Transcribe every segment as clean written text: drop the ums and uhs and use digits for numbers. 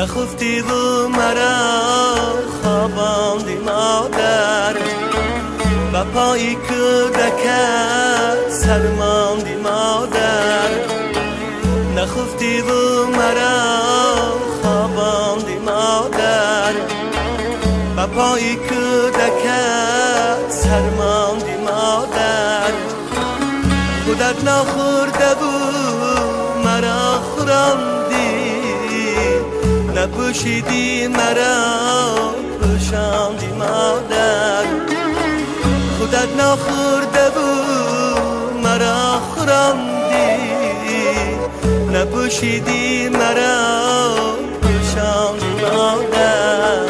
نخفتی و مرا خواباندی مادر، با پای کودکت سرماندی مادر. نخفتی و مرا خواباندی مادر، با پای کودکت سرماندی مادر. خودت نخورده بود مرا خوراندی، نپوشیدی مرا پوشاندی مادر. خودت نخورده بود مرا خوراندی، نپوشیدی مرا پوشاندی مادر.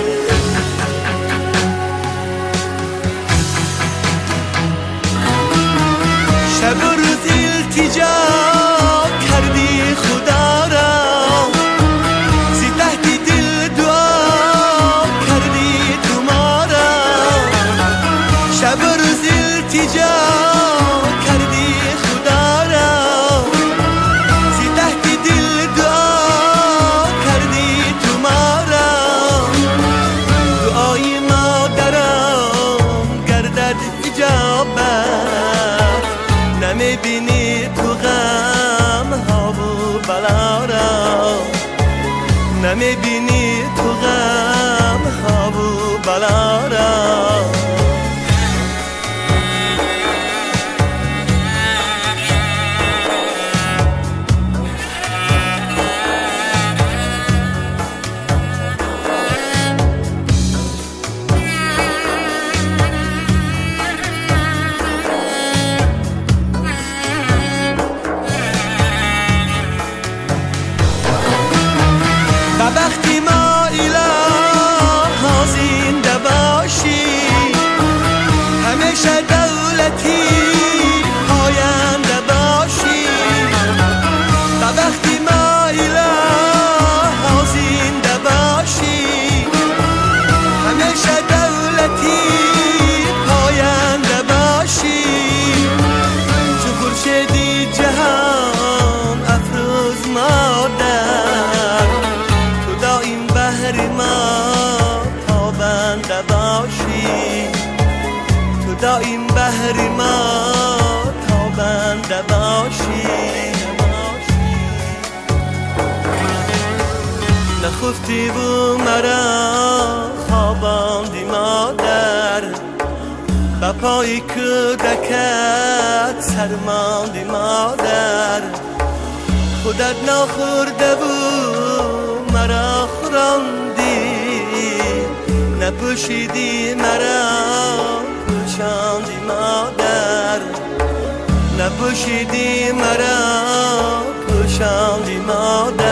شب و روز التجا کردی خدا را، زی تحت دل دعا کردی تو ما را. شب و روز التجا کردی خدا را، زی تحت دل دعا کردی تو ما را. دعای مادرم گردد اجابت، نمیبینی تو غم ها و بلا را. نمیبینی تو غم ها و بلا را. وقتی ما الها زنده باشی، همیشه دولتی پاینده باشی. وقتی ما الها زنده باشی، همیشه دولتی پاینده باشی. چو خورشیدی جهان افروز مادر، دائم بهر ما تابنده باشی. تو دائم بهر ما تابنده باشی. نخفتی و مرا خواباندی مادر، با پای کودکت سرماندی مادر. خودت نخورده بود مرا خوراندی، نپوشیدی مرا پوشاندی مادر. نپوشیدی مرا پوشاندی مادر.